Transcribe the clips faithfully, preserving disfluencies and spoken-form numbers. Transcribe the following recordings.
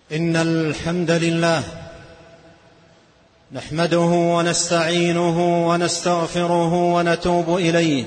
إن الحمد لله نحمده ونستعينه ونستغفره ونتوب إليه،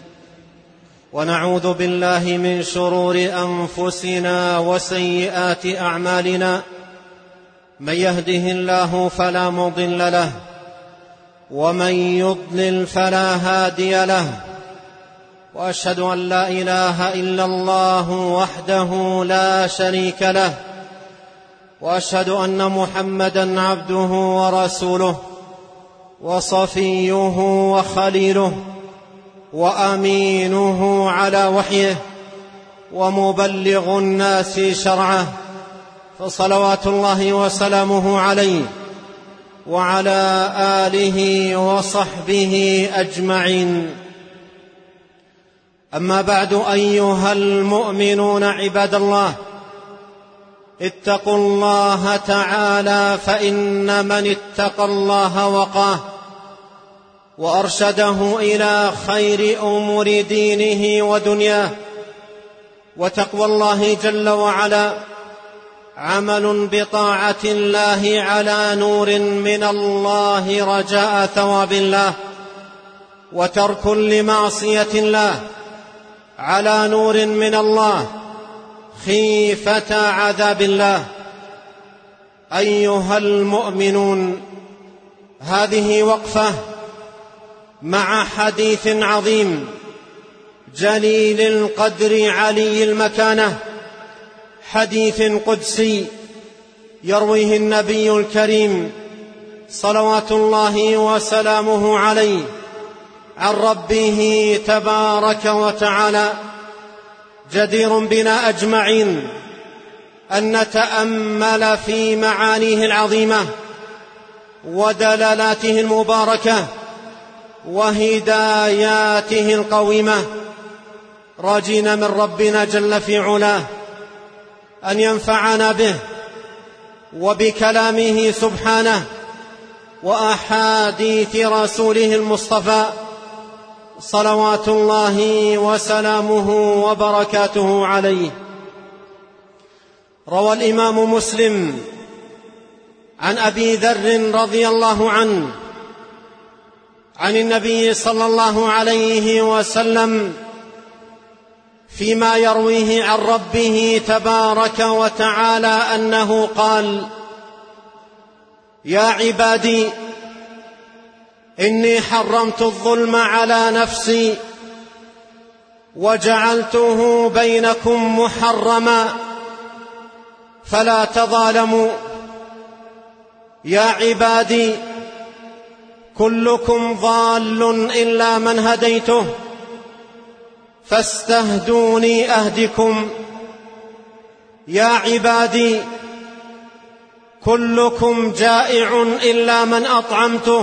ونعوذ بالله من شرور أنفسنا وسيئات أعمالنا. من يهده الله فلا مضل له، ومن يضلل فلا هادي له، وأشهد أن لا إله إلا الله وحده لا شريك له، وأشهد أن محمدًا عبده ورسوله وصفيه وخليله وأمينه على وحيه ومبلغ الناس شرعه، فصلوات الله وسلامه عليه وعلى آله وصحبه أجمعين. أما بعد، أيها المؤمنون عباد الله، اتقوا الله تعالى، فإن من اتقى الله وقاه وأرشده إلى خير أمور دينه ودنياه. وتقوى الله جل وعلا عمل بطاعة الله على نور من الله رجاء ثواب الله، وترك لمعصية الله على نور من الله خيفة عذاب الله. أيها المؤمنون، هذه وقفة مع حديث عظيم جليل القدر علي المكانة، حديث قدسي يرويه النبي الكريم صلوات الله وسلامه عليه عن ربه تبارك وتعالى. جدير بنا أجمعين أن نتأمل في معانيه العظيمة ودلالته المباركة وهداياته القويمة، راجين من ربنا جل في علاه أن ينفعنا به وبكلامه سبحانه وأحاديث رسوله المصطفى صلوات الله وسلامه وبركاته عليه. روى الإمام مسلم عن أبي ذر رضي الله عنه عن النبي صلى الله عليه وسلم فيما يرويه عن ربه تبارك وتعالى أنه قال: يا عبادي، إني حرمت الظلم على نفسي وجعلته بينكم محرما فلا تظالموا. يا عبادي، كلكم ضال إلا من هديته فاستهدوني أهدكم. يا عبادي، كلكم جائع إلا من أطعمته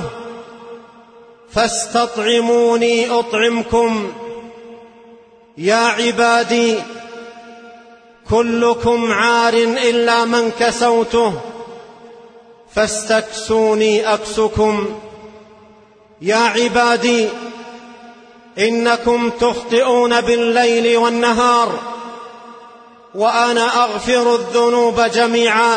فاستطعموني أطعمكم. يا عبادي، كلكم عار إلا من كسوته فاستكسوني أكسكم. يا عبادي، إنكم تخطئون بالليل والنهار وأنا أغفر الذنوب جميعا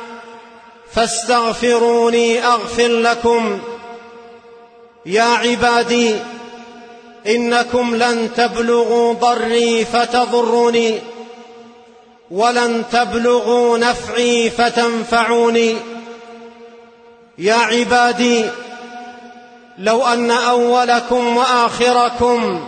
فاستغفروني أغفر لكم. يا عبادي، إنكم لن تبلغوا ضري فتضروني ولن تبلغوا نفعي فتنفعوني. يا عبادي، لو أن أولكم وآخركم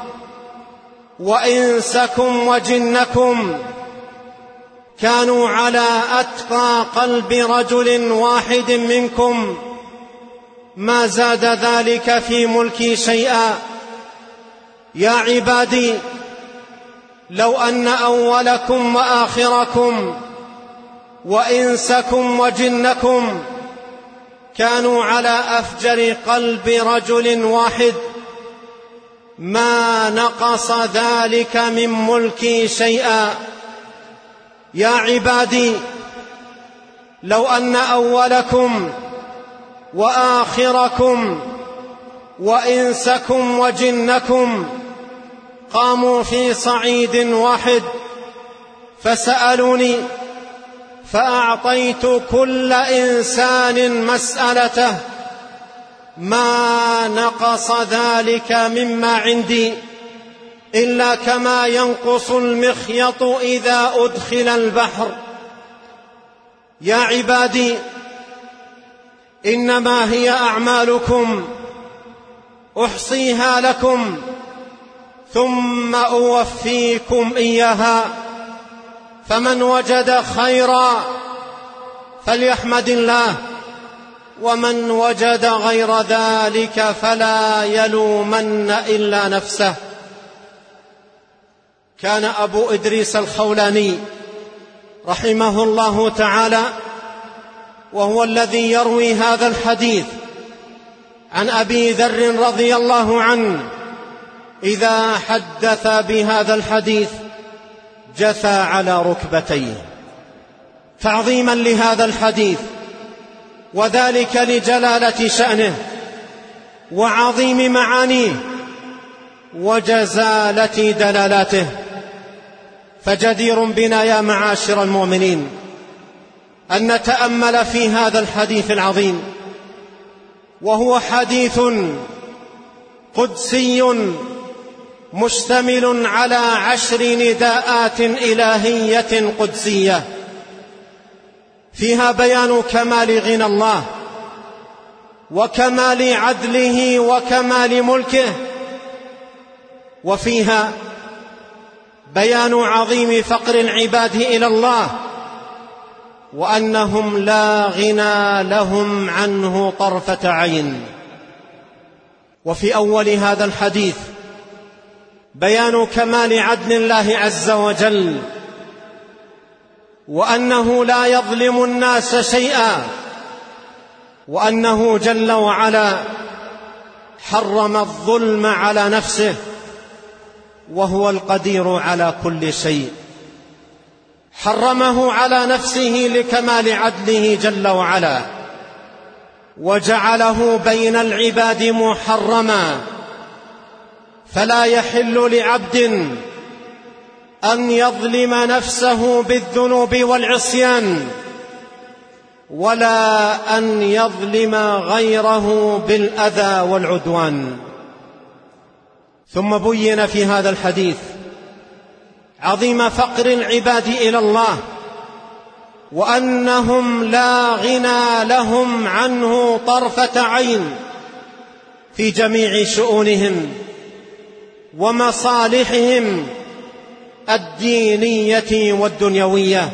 وإنسكم وجنكم كانوا على أتقى قلب رجل واحد منكم ما زاد ذلك في ملكي شيئا. يا عبادي، لو أن أولكم وآخركم وإنسكم وجنكم كانوا على أفجر قلب رجل واحد ما نقص ذلك من ملكي شيئا. يا عبادي، لو أن أولكم وآخركم وإنسكم وجنكم قاموا في صعيد واحد فسألوني فأعطيت كل إنسان مسألته ما نقص ذلك مما عندي إلا كما ينقص المخيط إذا أدخل البحر. يا عبادي إنما هي أعمالكم أحصيها لكم ثم أوفيكم إياها، فمن وجد خيرا فليحمد الله، ومن وجد غير ذلك فلا يلومن إلا نفسه. كان أبو إدريس الخولاني رحمه الله تعالى وهو الذي يروي هذا الحديث عن أبي ذر رضي الله عنه، إذا حدث بهذا الحديث جثى على ركبتيه تعظيما لهذا الحديث، وذلك لجلالة شأنه وعظيم معانيه وجزالة دلالاته. فجدير بنا يا معاشر المؤمنين أن نتأمل في هذا الحديث العظيم، وهو حديث قدسي مشتمل على عشر نداءات إلهية قدسية، فيها بيان كمال غنى الله وكمال عدله وكمال ملكه، وفيها بيان عظيم فقر العباد إلى الله وأنهم لا غنى لهم عنه طرفة عين. وفي أول هذا الحديث بيان كمال عدل الله عز وجل، وأنه لا يظلم الناس شيئا، وأنه جل وعلا حرم الظلم على نفسه، وهو القدير على كل شيء، حرمه على نفسه لكمال عدله جل وعلا، وجعله بين العباد محرما، فلا يحل لعبد أن يظلم نفسه بالذنوب والعصيان، ولا أن يظلم غيره بالأذى والعدوان. ثم بين في هذا الحديث عظيم فقر العباد إلى الله، وأنهم لا غنى لهم عنه طرفة عين في جميع شؤونهم ومصالحهم الدينية والدنيوية.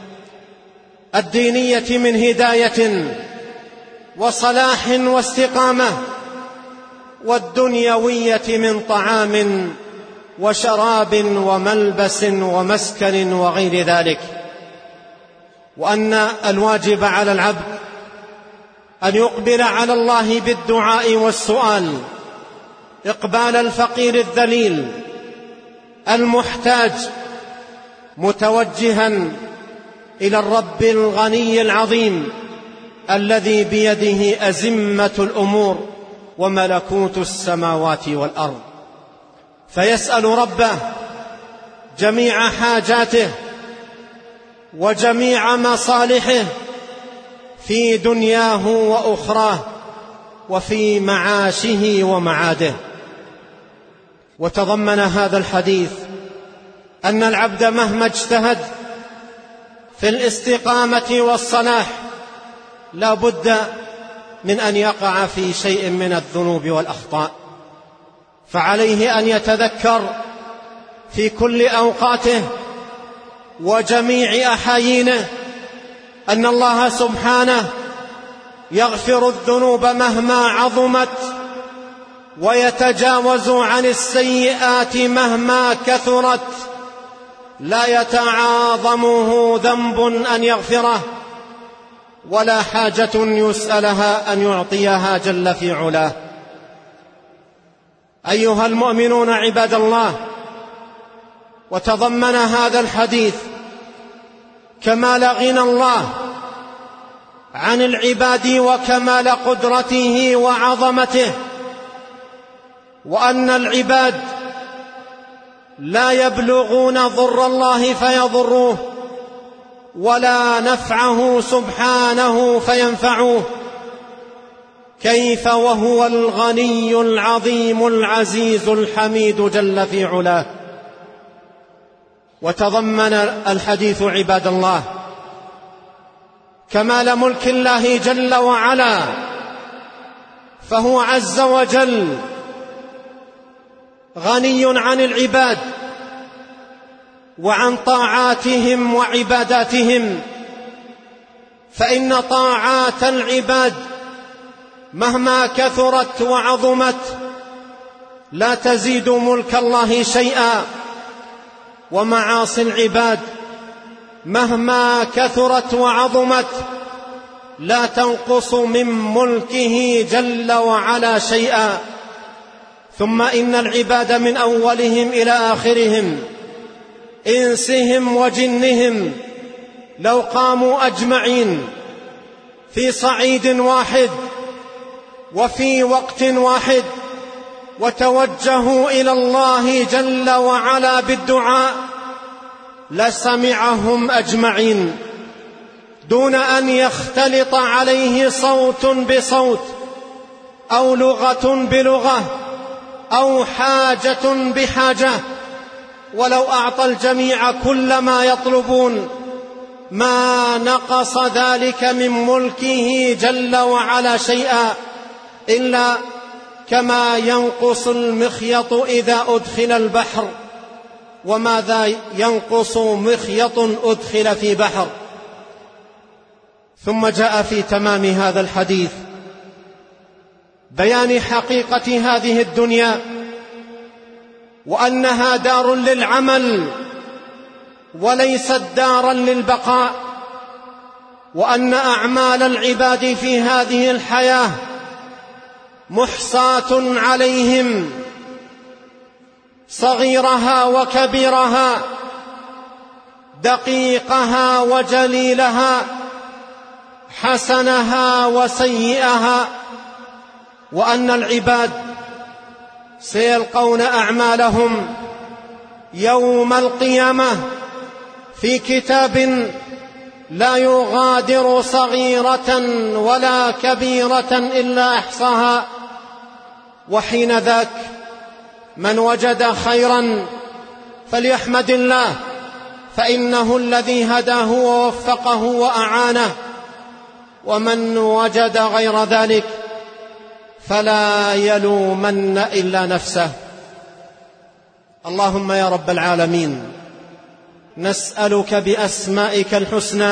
الدينية من هداية وصلاح واستقامة، والدنيوية من طعام وشراب وملبس ومسكن وغير ذلك. وأن الواجب على العبد أن يقبل على الله بالدعاء والسؤال إقبال الفقير الذليل المحتاج، متوجها إلى الرب الغني العظيم الذي بيده أزمة الأمور وملكوت السماوات والأرض، فيسأل ربه جميع حاجاته وجميع مصالحه في دنياه وأخراه وفي معاشه ومعاده. وتضمن هذا الحديث أن العبد مهما اجتهد في الاستقامة والصلاح لا بد من أن يقع في شيء من الذنوب والأخطاء، فعليه أن يتذكر في كل أوقاته وجميع أحايينه أن الله سبحانه يغفر الذنوب مهما عظمت، ويتجاوز عن السيئات مهما كثرت، لا يتعاظمه ذنب أن يغفره، ولا حاجة يسألها أن يعطيها جل في علاه. أيها المؤمنون عباد الله، وتضمن هذا الحديث كمال غنى الله عن العباد وكمال قدرته وعظمته، وأن العباد لا يبلغون ضر الله فيضروه، ولا نفعه سبحانه فينفعوه، كيف وهو الغني العظيم العزيز الحميد جل في علاه. وتضمن الحديث عباد الله كمال ملك الله جل وعلا، فهو عز وجل غني عن العباد وعن طاعاتهم وعباداتهم، فإن طاعات العباد مهما كثرت وعظمت لا تزيد ملك الله شيئا، ومعاصي العباد مهما كثرت وعظمت لا تنقص من ملكه جل وعلا شيئا. ثم إن العباد من أولهم إلى آخرهم، إنسهم وجنهم، لو قاموا أجمعين في صعيد واحد وفي وقت واحد وتوجهوا إلى الله جل وعلا بالدعاء لسمعهم أجمعين دون أن يختلط عليه صوت بصوت أو لغة بلغة أو حاجة بحاجة. ولو أعطى الجميع كل ما يطلبون ما نقص ذلك من ملكه جل وعلا شيئا، إلا كما ينقص المخيط إذا أدخل البحر، وماذا ينقص مخيط أدخل في بحر. ثم جاء في تمام هذا الحديث بيان حقيقة هذه الدنيا، وأنها دار للعمل وليست دارا للبقاء، وأن أعمال العباد في هذه الحياة محصاة عليهم، صغيرها وكبيرها، دقيقها وجليلها، حسنها وسيئها، وأن العباد سيلقون أعمالهم يوم القيامة في كتاب لا يغادر صغيرة ولا كبيرة إلا أحصاها. وحين ذاك من وجد خيرا فليحمد الله، فإنه الذي هداه ووفقه وأعانه، ومن وجد غير ذلك فلا يلومن إلا نفسه. اللهم يا رب العالمين، نسألك بأسمائك الحسنى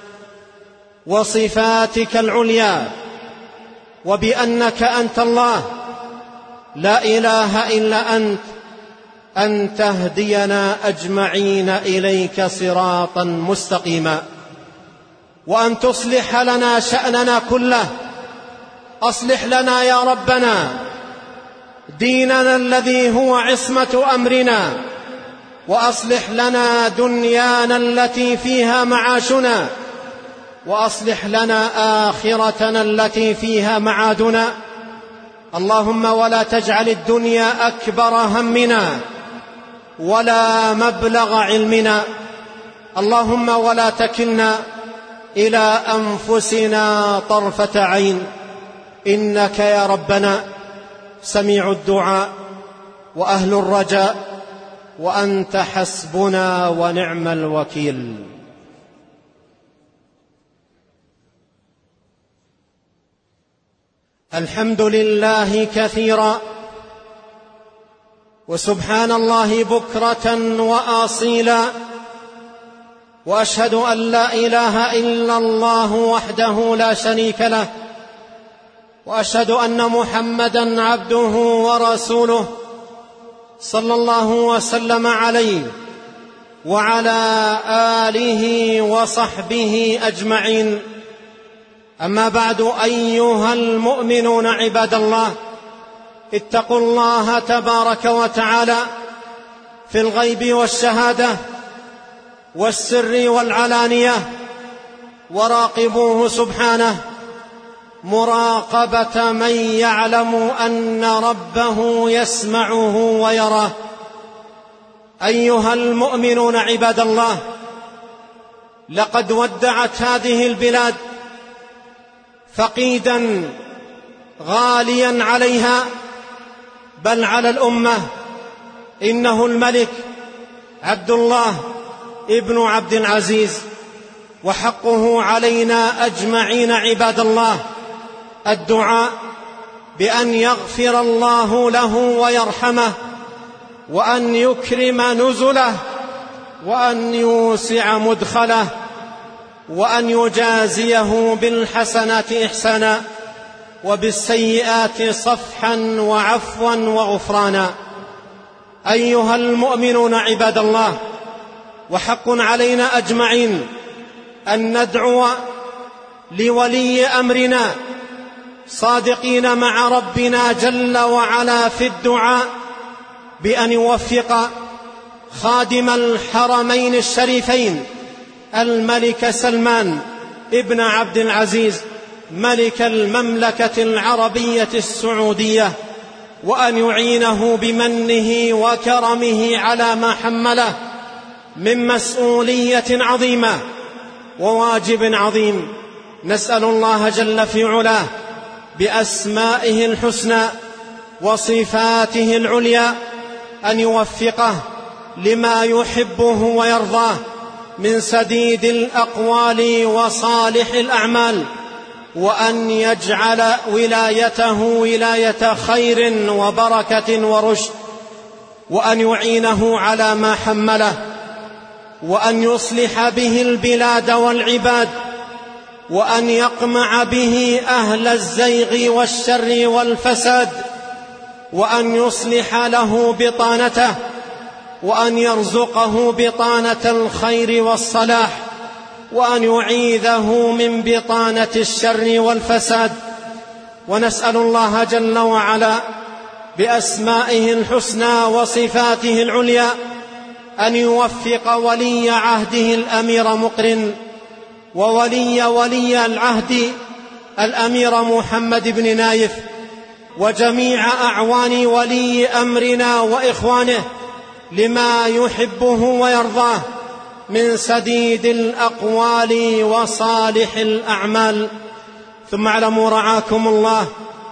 وصفاتك العليا وبأنك أنت الله لا إله إلا أنت أن تهدينا أجمعين إليك صراطا مستقيما، وأن تصلح لنا شأننا كله. أصلح لنا يا ربنا ديننا الذي هو عصمة أمرنا، وأصلح لنا دنيانا التي فيها معاشنا، وأصلح لنا آخرتنا التي فيها معادنا. اللهم ولا تجعل الدنيا أكبر همنا ولا مبلغ علمنا. اللهم ولا تكلنا إلى أنفسنا طرفة عين، إنك يا ربنا سميع الدعاء وأهل الرجاء، وأنت حسبنا ونعم الوكيل. الحمد لله كثيرا، وسبحان الله بكرة وأصيلا، وأشهد أن لا إله إلا الله وحده لا شريك له، وأشهد أن محمدًا عبده ورسوله صلى الله وسلم عليه وعلى آله وصحبه أجمعين. أما بعد، أيها المؤمنون عباد الله، اتقوا الله تبارك وتعالى في الغيب والشهادة والسر والعلانية، وراقبوه سبحانه مراقبة من يعلم أن ربه يسمعه ويراه. أيها المؤمنون عباد الله، لقد ودعت هذه البلاد فقيدا غاليا عليها بل على الأمة، إنه الملك عبد الله ابن عبد العزيز، وحقه علينا أجمعين عباد الله الدعاء بأن يغفر الله له ويرحمه، وأن يكرم نزله، وأن يوسع مدخله، وأن يجازيه بالحسنات إحسانا وبالسيئات صفحا وعفوا وغفرانا. أيها المؤمنون عباد الله، وحق علينا أجمعين أن ندعو لولي أمرنا صادقين مع ربنا جل وعلا في الدعاء بأن يوفق خادم الحرمين الشريفين الملك سلمان ابن عبد العزيز ملك المملكة العربية السعودية، وأن يعينه بمنه وكرمه على ما حمله من مسؤولية عظيمة وواجب عظيم. نسأل الله جل في علاه بأسمائه الحسنى وصفاته العليا أن يوفقه لما يحبه ويرضاه من سديد الأقوال وصالح الأعمال، وأن يجعل ولايته ولاية خير وبركة ورشد، وأن يعينه على ما حمله، وأن يصلح به البلاد والعباد، وأن يقمع به أهل الزيغ والشر والفساد، وأن يصلح له بطانته، وأن يرزقه بطانة الخير والصلاح، وأن يعيذه من بطانة الشر والفساد. ونسأل الله جل وعلا بأسمائه الحسنى وصفاته العليا أن يوفق ولي عهده الأمير مقرن، وولي ولي العهد الأمير محمد بن نايف، وجميع أعوان ولي أمرنا وإخوانه لما يحبه ويرضاه من سديد الأقوال وصالح الأعمال. ثم اعلموا رعاكم الله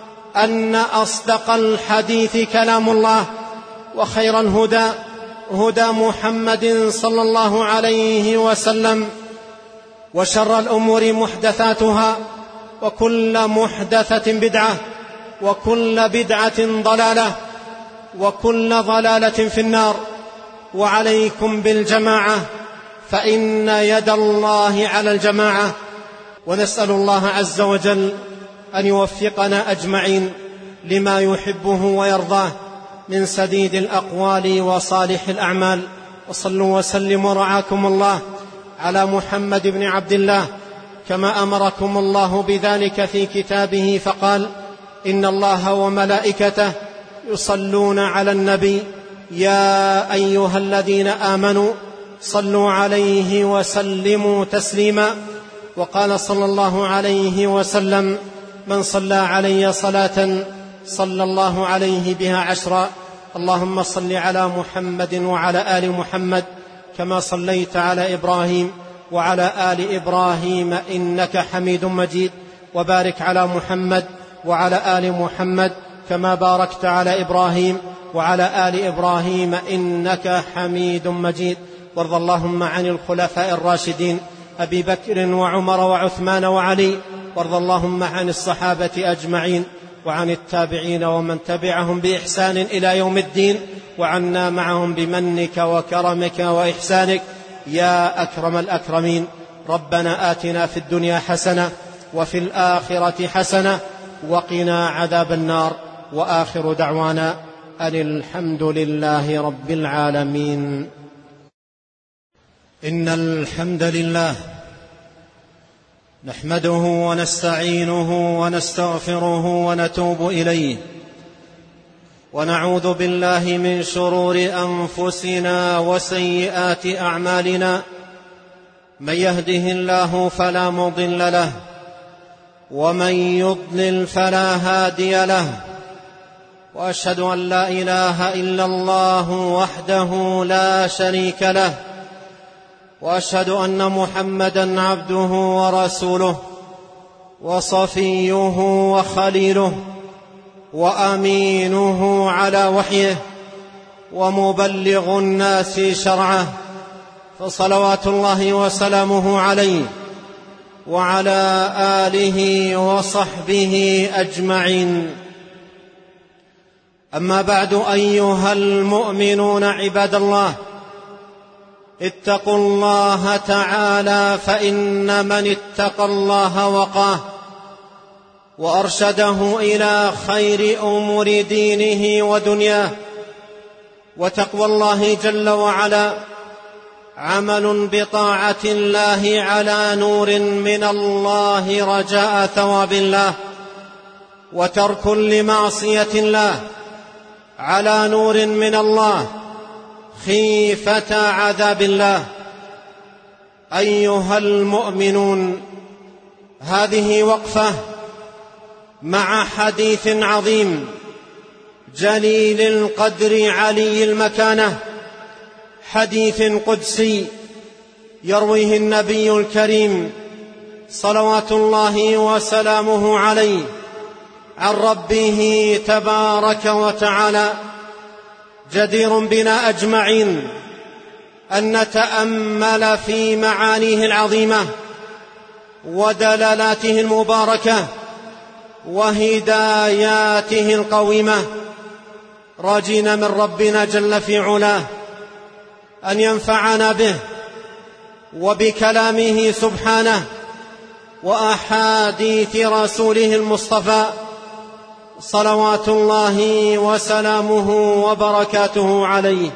أن أصدق الحديث كلام الله، وخير الهدى هدى محمد صلى الله عليه وسلم، وشر الأمور محدثاتها، وكل محدثة بدعة، وكل بدعة ضلالة، وكل ضلالة في النار. وعليكم بالجماعة فإن يد الله على الجماعة. ونسأل الله عز وجل أن يوفقنا أجمعين لما يحبه ويرضاه من سديد الأقوال وصالح الأعمال. وصلوا وسلموا رعاكم الله على محمد بن عبد الله كما أمركم الله بذلك في كتابه، فقال: إن الله وملائكته يصلون على النبي يا أيها الذين آمنوا صلوا عليه وسلموا تسليما. وقال صلى الله عليه وسلم: من صلى علي صلاة صلى الله عليه بها عشرا. اللهم صل على محمد وعلى آل محمد كما صليت على إبراهيم وعلى آل إبراهيم إنك حميد مجيد، وبارك على محمد وعلى آل محمد كما باركت على إبراهيم وعلى آل إبراهيم إنك حميد مجيد. وارض اللهم عن الخلفاء الراشدين أبي بكر وعمر وعثمان وعلي، وارض اللهم عن الصحابة أجمعين وعن التابعين ومن تبعهم بإحسان إلى يوم الدين، وعنا معهم بمنك وكرمك وإحسانك يا أكرم الأكرمين. ربنا آتنا في الدنيا حسنة وفي الآخرة حسنة وقنا عذاب النار. وآخر دعوانا أن الحمد لله رب العالمين. إن الحمد لله نحمده ونستعينه ونستغفره ونتوب إليه، ونعوذ بالله من شرور أنفسنا وسيئات أعمالنا. من يهده الله فلا مضل له، ومن يضلل فلا هادي له، وأشهد أن لا إله إلا الله وحده لا شريك له، وأشهد أن محمدًا عبده ورسوله وصفيه وخليله وأمينه على وحيه ومبلغ الناس شرعه، فصلوات الله وسلامه عليه وعلى آله وصحبه أجمعين. أما بعد، أيها المؤمنون عباد الله، اتقوا الله تعالى، فإن من اتقى الله وقاه وأرشده إلى خير أمور دينه ودنياه. وتقوى الله جل وعلا عمل بطاعة الله على نور من الله رجاء ثواب الله، وترك لمعصية الله على نور من الله خيفة عذاب الله. أيها المؤمنون، هذه وقفة مع حديث عظيم جليل القدر علي المكانة، حديث قدسي يرويه النبي الكريم صلوات الله وسلامه عليه عن ربه تبارك وتعالى، جدير بنا أجمعين أن نتأمل في معانيه العظيمة ودلالاته المباركة وهداياته القويمة، راجين من ربنا جل في علاه أن ينفعنا به وبكلامه سبحانه وأحاديث رسوله المصطفى صلوات الله وسلامه وبركاته عليه.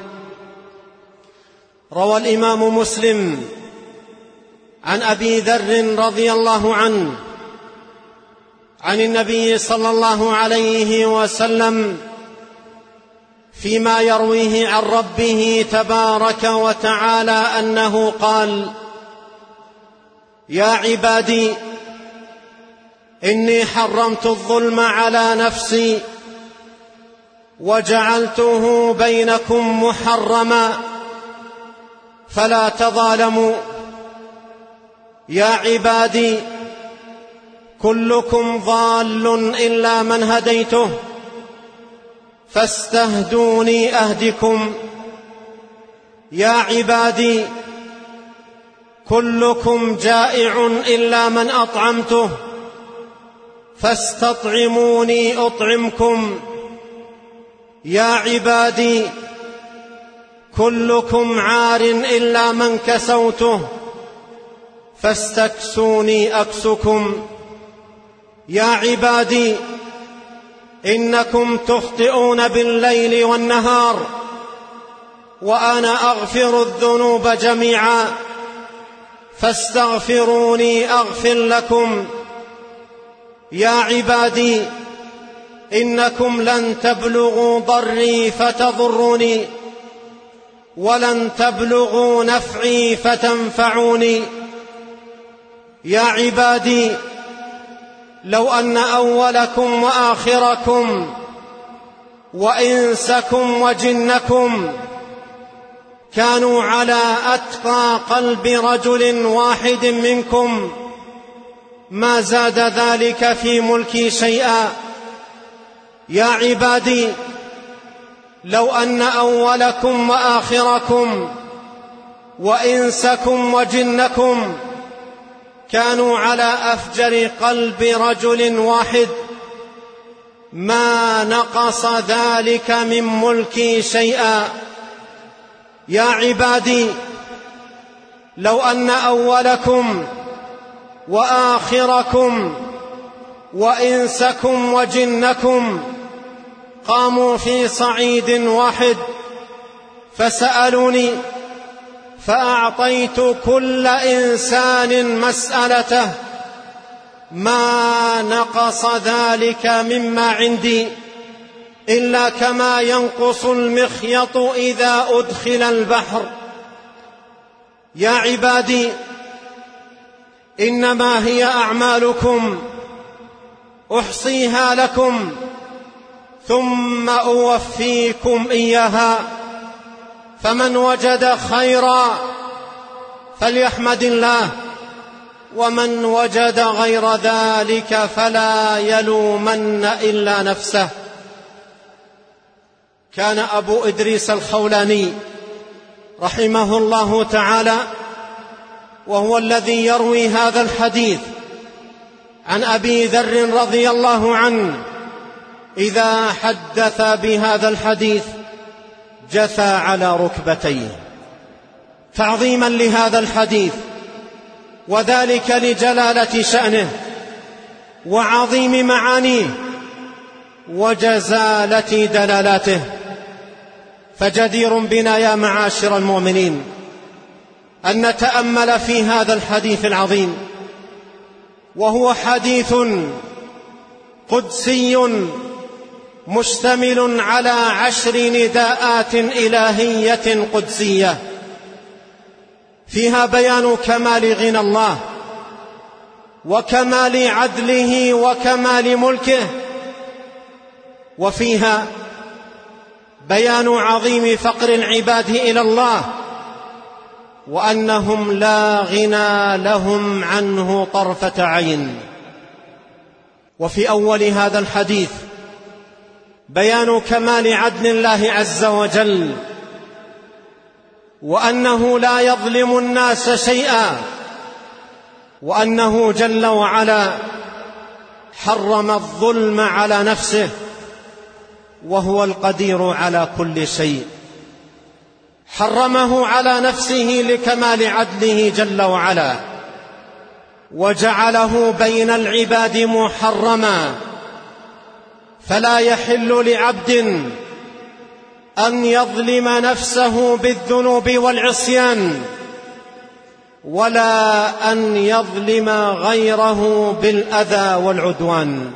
روى الإمام مسلم عن أبي ذر رضي الله عنه عن النبي صلى الله عليه وسلم فيما يرويه عن ربه تبارك وتعالى أنه قال: يا عبادي، إني حرمت الظلم على نفسي وجعلته بينكم محرما فلا تظالموا. يا عبادي، كلكم ضال إلا من هديته فاستهدوني أهدكم. يا عبادي، كلكم جائع إلا من أطعمته فاستطعموني أطعمكم. يا عبادي، كلكم عار إلا من كسوته فاستكسوني أكسكم. يا عبادي، إنكم تخطئون بالليل والنهار وأنا أغفر الذنوب جميعا فاستغفروني أغفر لكم. يا عبادي، إنكم لن تبلغوا ضري فتضروني ولن تبلغوا نفعي فتنفعوني. يا عبادي، لو أن أولكم وآخركم وإنسكم وجنكم كانوا على أتقى قلب رجل واحد منكم ما زاد ذلك في ملكي شيئا. يا عبادي، لو أن أولكم وآخركم وإنسكم وجنكم كانوا على أفجر قلب رجل واحد ما نقص ذلك من ملكي شيئا. يا عبادي، لو أن أولكم وآخركم وإنسكم وجنكم قاموا في صعيد واحد فسألوني فأعطيت كل إنسان مسألته ما نقص ذلك مما عندي إلا كما ينقص المخيط إذا أدخل البحر. يا عبادي، إنما هي أعمالكم أحصيها لكم ثم أوفيكم إياها، فمن وجد خيرا فليحمد الله، ومن وجد غير ذلك فلا يلومن إلا نفسه. كان أبو إدريس الخولاني رحمه الله تعالى وهو الذي يروي هذا الحديث عن أبي ذر رضي الله عنه، إذا حدث بهذا الحديث جثى على ركبتيه تعظيما لهذا الحديث، وذلك لجلالة شأنه وعظيم معانيه وجزالة دلالاته. فجدير بنا يا معاشر المؤمنين أن نتأمل في هذا الحديث العظيم، وهو حديث قدسي مشتمل على عشر نداءات إلهية قدسية، فيها بيان كمال غنى الله وكمال عدله وكمال ملكه، وفيها بيان عظيم فقر العباد إلى الله، وأنهم لا غنى لهم عنه طرفة عين. وفي أول هذا الحديث بيان كمال عدل الله عز وجل، وأنه لا يظلم الناس شيئا، وأنه جل وعلا حرم الظلم على نفسه، وهو القدير على كل شيء، حرمه على نفسه لكمال عدله جل وعلا، وجعله بين العباد محرما، فلا يحل لعبد أن يظلم نفسه بالذنوب والعصيان، ولا أن يظلم غيره بالأذى والعدوان.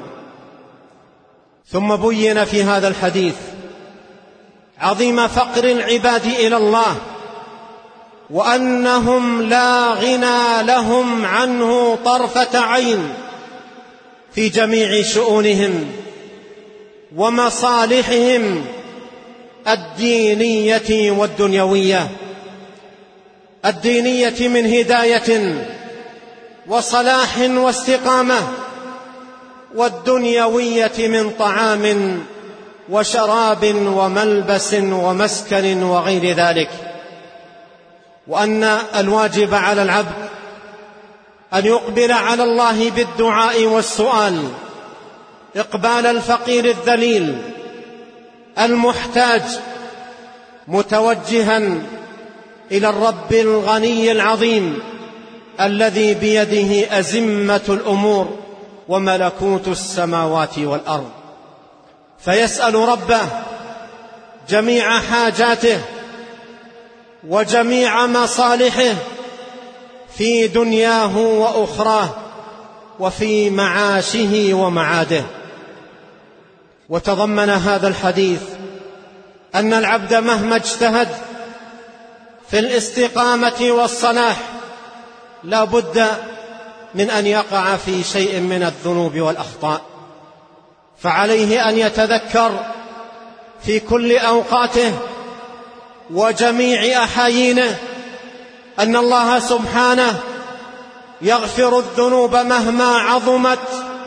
ثم بين في هذا الحديث عظيم فقر العباد إلى الله، وأنهم لا غنى لهم عنه طرفة عين في جميع شؤونهم ومصالحهم الدينية والدنيوية. الدينية من هداية وصلاح واستقامة، والدنيوية من طعام وشراب وملبس ومسكن وغير ذلك. وأن الواجب على العبد أن يقبل على الله بالدعاء والسؤال إقبال الفقير الذليل المحتاج، متوجها إلى الرب الغني العظيم الذي بيده أزمة الأمور وملكوت السماوات والأرض، فيسأل ربه جميع حاجاته وجميع مصالحه في دنياه وأخراه وفي معاشه ومعاده. وتضمن هذا الحديث أن العبد مهما اجتهد في الاستقامة والصلاح لا بد من أن يقع في شيء من الذنوب والأخطاء، فعليه أن يتذكر في كل أوقاته وجميع أحايينه أن الله سبحانه يغفر الذنوب مهما عظمت،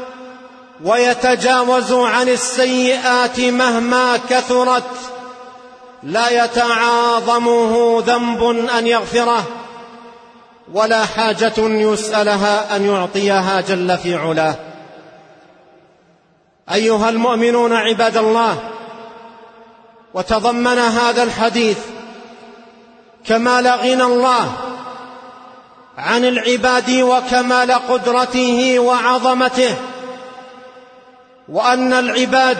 ويتجاوز عن السيئات مهما كثرت، لا يتعاظمه ذنب أن يغفره، ولا حاجة يسألها أن يعطيها جل في علاه. أيها المؤمنون عباد الله، وتضمن هذا الحديث كمال غنى الله عن العباد وكمال قدرته وعظمته، وأن العباد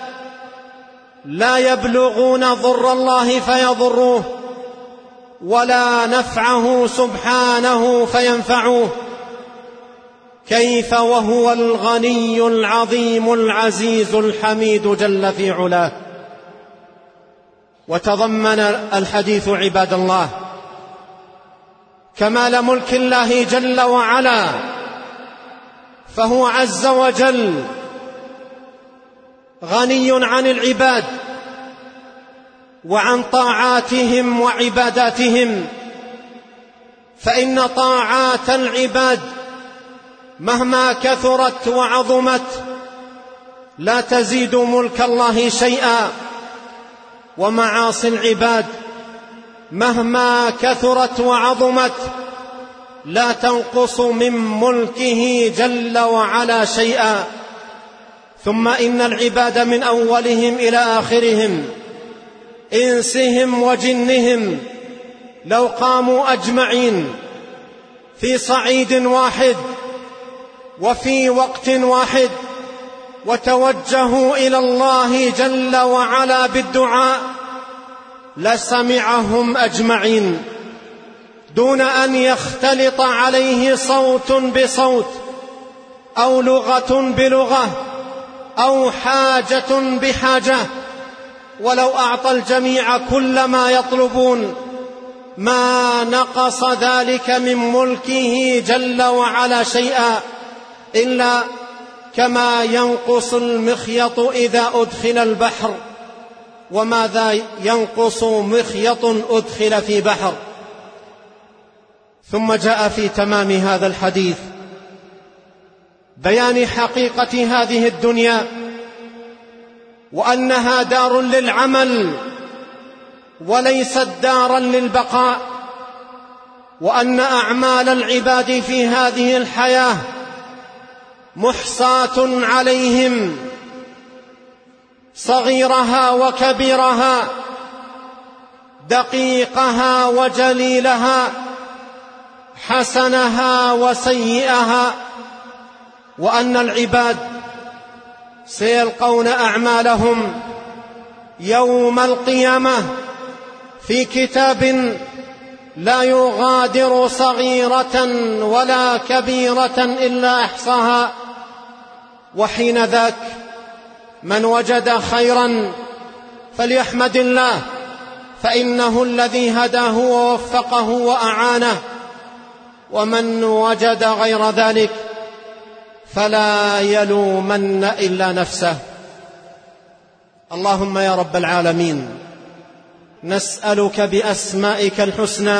لا يبلغون ضر الله فيضروه ولا نفعه سبحانه فينفعوه، كيف وهو الغني العظيم العزيز الحميد جل في علاه. وتضمن الحديث عباد الله كمال ملك الله جل وعلا، فهو عز وجل غني عن العباد وعن طاعاتهم وعباداتهم، فإن طاعات العباد مهما كثرت وعظمت لا تزيد ملك الله شيئا، ومعاصي العباد مهما كثرت وعظمت لا تنقص من ملكه جل وعلا شيئا. ثم إن العباد من أولهم إلى آخرهم، إنسهم وجنهم، لو قاموا أجمعين في صعيد واحد وفي وقت واحد وتوجهوا إلى الله جل وعلا بالدعاء لسمعهم أجمعين دون أن يختلط عليه صوت بصوت أو لغة بلغة أو حاجة بحاجة. ولو أعطى الجميع كل ما يطلبون ما نقص ذلك من ملكه جل وعلا شيئا، إلا كما ينقص المخيط إذا أدخل البحر، وماذا ينقص مخيط أدخل في بحر. ثم جاء في تمام هذا الحديث بيان حقيقة هذه الدنيا، وأنها دار للعمل وليست دارا للبقاء، وأن أعمال العباد في هذه الحياة محصاة عليهم، صغيرها وكبيرها، دقيقها وجليلها، حسنها وسيئها، وأن العباد سيلقون أعمالهم يوم القيامة في كتاب لا يغادر صغيرة ولا كبيرة إلا أحصاها. وحين ذاك من وجد خيرا فليحمد الله، فإنه الذي هداه ووفقه وأعانه، ومن وجد غير ذلك فلا يلومن إلا نفسه. اللهم يا رب العالمين، نسألك بأسمائك الحسنى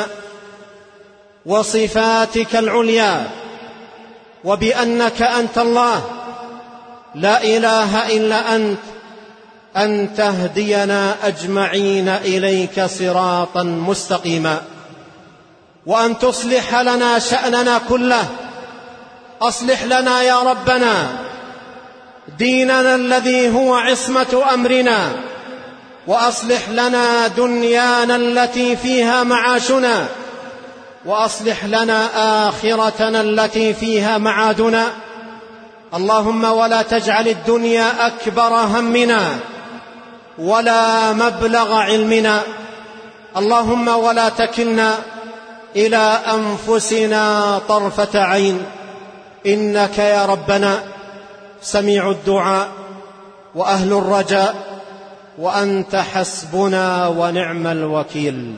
وصفاتك العليا وبأنك أنت الله لا إله إلا أنت أن تهدينا أجمعين إليك صراطا مستقيما، وأن تصلح لنا شأننا كله. أصلح لنا يا ربنا ديننا الذي هو عصمة أمرنا، وأصلح لنا دنيانا التي فيها معاشنا، وأصلح لنا آخرتنا التي فيها معادنا. اللهم ولا تجعل الدنيا أكبر همنا ولا مبلغ علمنا. اللهم ولا تكلنا إلى أنفسنا طرفة عين، إنك يا ربنا سميع الدعاء وأهل الرجاء، وأنت حسبنا ونعم الوكيل.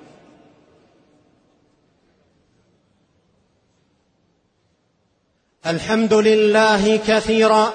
الحمد لله كثيرا،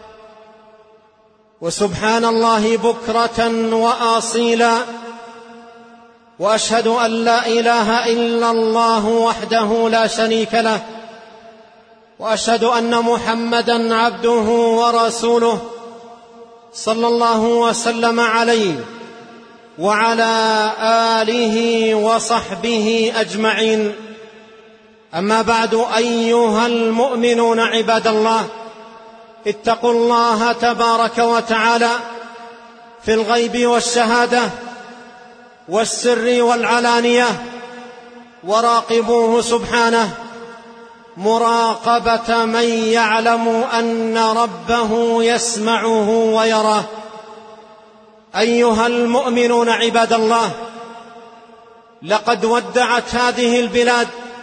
وسبحان الله بكرة وأصيلا، وأشهد أن لا إله إلا الله وحده لا شريك له، وأشهد أن محمدًا عبده ورسوله صلى الله وسلم عليه وعلى آله وصحبه أجمعين. أما بعد، أيها المؤمنون عباد الله، اتقوا الله تبارك وتعالى في الغيب والشهادة والسر والعلانية، وراقبوه سبحانه مراقبة من يعلم أن ربه يسمعه ويراه. أيها المؤمنون عباد الله، لقد ودعت هذه البلاد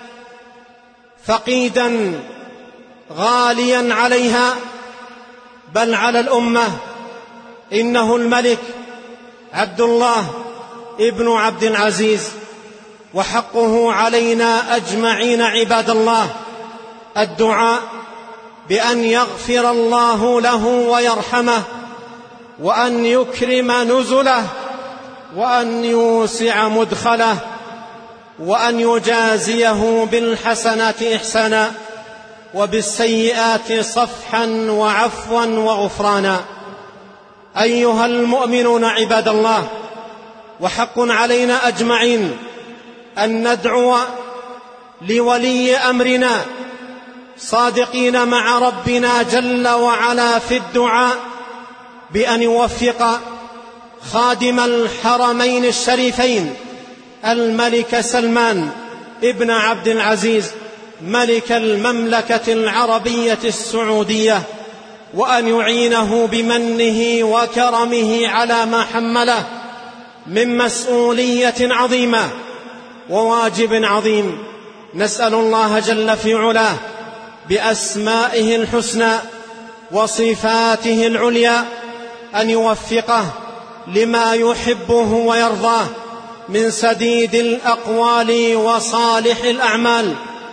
فقيدا غاليا عليها بل على الأمة، إنه الملك عبد الله ابن عبد العزيز، وحقه علينا أجمعين عباد الله الدعاء بأن يغفر الله له ويرحمه، وأن يكرم نزله، وأن يوسع مدخله، وأن يجازيه بالحسنات إحسانا وبالسيئات صفحا وعفوا وغفرانا. أيها المؤمنون عباد الله، وحق علينا أجمعين أن ندعو لولي أمرنا صادقين مع ربنا جل وعلا في الدعاء بأن يوفق خادم الحرمين الشريفين الملك سلمان ابن عبد العزيز ملك المملكة العربية السعودية، وأن يعينه بمنه وكرمه على ما حمله من مسؤولية عظيمة وواجب عظيم. نسأل الله جل في علاه بأسمائه الحسنى وصفاته العليا أن يوفقه لما يحبه ويرضاه من سديد الأقوال وصالح الأعمال،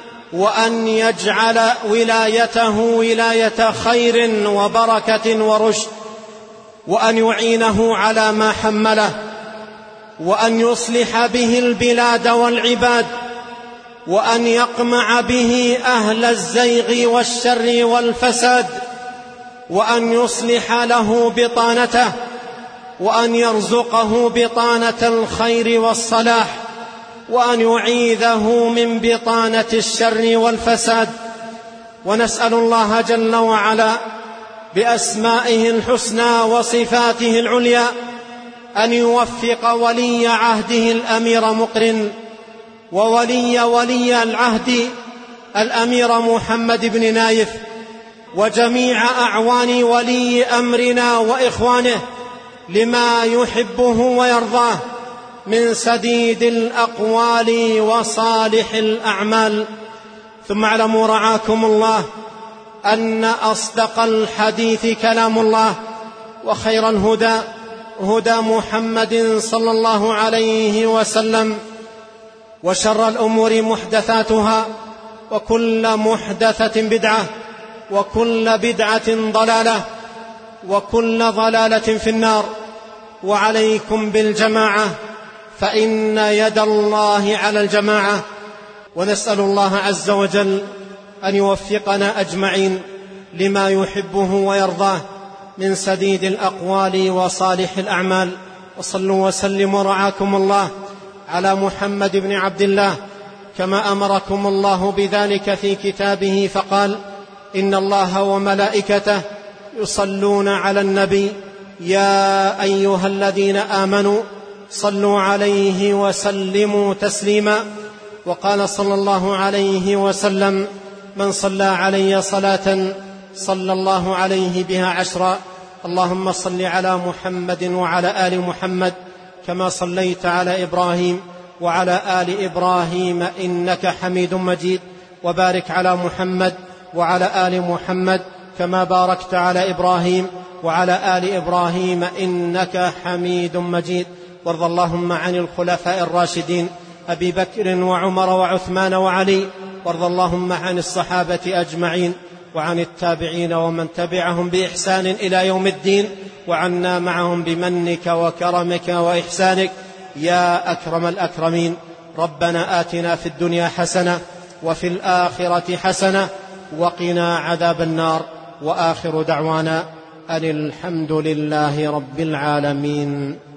وأن يجعل ولايته ولاية خير وبركة ورشد، وأن يعينه على ما حمله، وأن يصلح به البلاد والعباد، وأن يقمع به أهل الزيغ والشر والفساد، وأن يصلح له بطانته، وأن يرزقه بطانة الخير والصلاح، وأن يعيذه من بطانة الشر والفساد. ونسأل الله جل وعلا بأسمائه الحسنى وصفاته العليا أن يوفق ولي عهده الأمير مقرن، وولي ولي العهد الأمير محمد بن نايف، وجميع أعوان ولي أمرنا وإخوانه لما يحبه ويرضاه من سديد الأقوال وصالح الأعمال. ثم اعلموا رعاكم الله أن أصدق الحديث كلام الله، وخير الهدى هدى محمد صلى الله عليه وسلم، وشر الأمور محدثاتها، وكل محدثة بدعة، وكل بدعة ضلالة، وكل ضلالة في النار. وعليكم بالجماعة، فإن يد الله على الجماعة. ونسأل الله عز وجل أن يوفقنا أجمعين لما يحبه ويرضاه من سديد الأقوال وصالح الأعمال. وصلوا وسلموا رعاكم الله على محمد بن عبد الله كما أمركم الله بذلك في كتابه، فقال: إن الله وملائكته يصلون على النبي يا أيها الذين آمنوا صلوا عليه وسلموا تسليما. وقال صلى الله عليه وسلم: من صلى علي صلاة صلى الله عليه بها عشرا. اللهم صل على محمد وعلى آل محمد كما صليت على إبراهيم وعلى آل إبراهيم إنك حميد مجيد، وبارك على محمد وعلى آل محمد كما باركت على إبراهيم وعلى آل إبراهيم إنك حميد مجيد. وارض اللهم عن الخلفاء الراشدين أبي بكر وعمر وعثمان وعلي، وارض اللهم عن الصحابة أجمعين، وعن التابعين ومن تبعهم بإحسان إلى يوم الدين، وعنا معهم بمنك وكرمك وإحسانك يا أكرم الأكرمين. ربنا آتنا في الدنيا حسنة وفي الآخرة حسنة وقنا عذاب النار. وآخر دعوانا أن الحمد لله رب العالمين.